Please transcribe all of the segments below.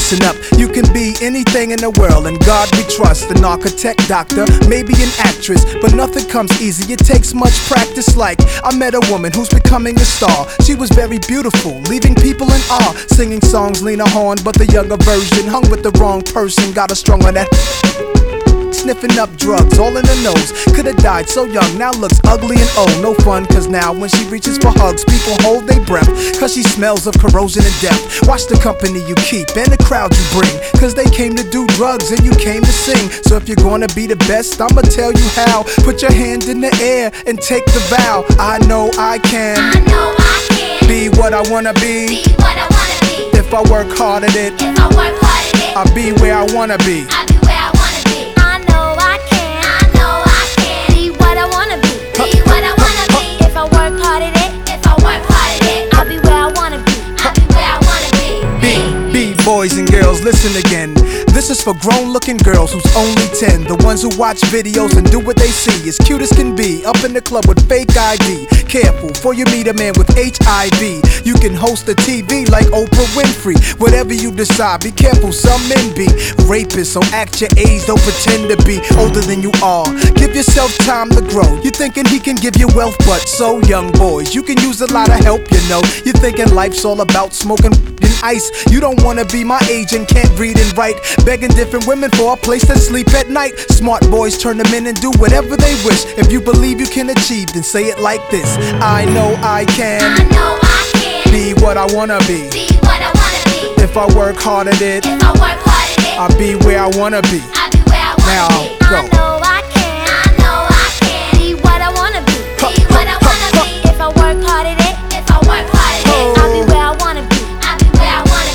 Listen up, you can be anything in the world, and God we trust. An architect, doctor, maybe an actress, but nothing comes easy, it takes much practice. Like, I met a woman who's becoming a star. She was very beautiful, leaving people in awe, singing songs Lena Horne, but the younger version. Hung with the wrong person, got her strung on that. Sniffing up drugs, all in her nose. Could've died so young, now looks ugly and old. No fun, cause now when she reaches for hugs, people hold their breath, cause she smells of corrosion and death. Watch the company you keep and the crowd you bring, cause they came to do drugs and you came to sing. So if you're gonna be the best, I'ma tell you how. Put your hand in the air and take the vow. I know I can, I know I can be what I wanna be. be what I wanna be. If I work hard at it, If I work hard at it, I'll be where I wanna be. I'll be where I wanna be. I know I can, I know I can be what I wanna be. Be what I wanna be. If I work hard at it, if I work hard at it, I'll be where I wanna be. I'll be where I wanna be. Boys and girls, listen again. This is for grown-looking girls who's only 10. The ones who watch videos and do what they see, as cute as can be, up in the club with fake ID. Careful, before you meet a man with HIV. You can host a TV like Oprah Winfrey. Whatever you decide, be careful, some men be rapists. So act your age, don't pretend to be older than you are. Give yourself time to grow. You thinking he can give you wealth, but so young boys, you can use a lot of help, you know. You thinking life's all about smoking and ice. You don't wanna be my age and can't read and write, begging different women for a place to sleep at night. Smart boys turn them in and do whatever they wish. If you believe you can achieve, then say it like this: I know I can, I know I can be what I wanna be. be what I wanna be. If I work hard at it, If I work hard at it, I'll be where I wanna be. I'll be where I wanna Now, be. go. I know I can, I know I can be what I wanna be. Be what I wanna be. If I work hard at it, if I work hard at it, I'll be where I wanna be. I'll be where I wanna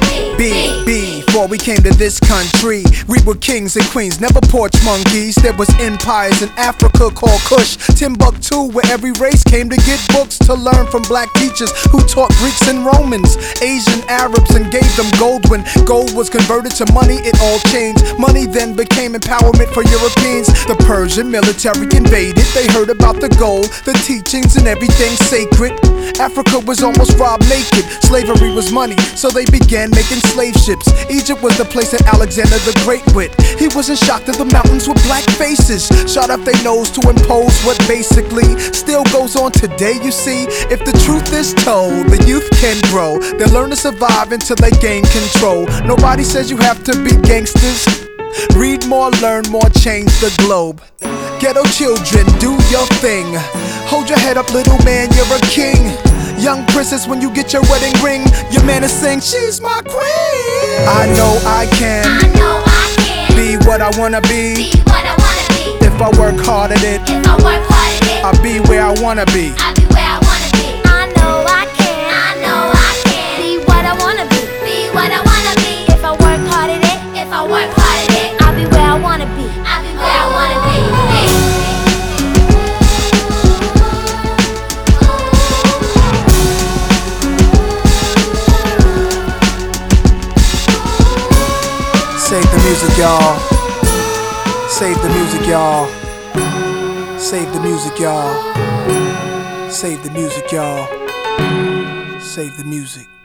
be. Before we came to this country, we were kings and queens, never porch monkeys. There was empires in Africa called Kush, Timbuktu, where every race came to get books to learn from black teachers who taught Greeks and Romans, Asian Arabs, and gave them gold. When gold was converted to money, it all changed. Money then became empowerment for Europeans. The Persian military invaded, they heard about the gold, the teachings, and everything sacred. Africa was almost robbed naked. Slavery was money, so they began making slave ships. Egypt was the place that Alexander the Great went. He wasn't shocked that the mountains were black faces, shot up their nose to impose what basically still goes on today. You see, if the truth is told, the youth can grow. They'll learn to survive until they gain control. Nobody says you have to be gangsters. Read more, learn more, change the globe. Ghetto children, do your thing. Hold your head up, little man, you're a king. Young princess, when you get your wedding ring, your man is saying, she's my queen. I know I can, I know I can be what I wanna be. be what I wanna be. If I work hard at it, If I work hard at it, I'll be where I wanna be. I'll be where I wanna be. I know I can, I know I can be what I wanna be. Be what I wanna be. If I work hard at it, if I work hard at it, I'll be where I wanna be. I'll be where I wanna be. Save the music, y'all. Save the music, y'all. Save the music, y'all. Save the music, y'all. Save the music.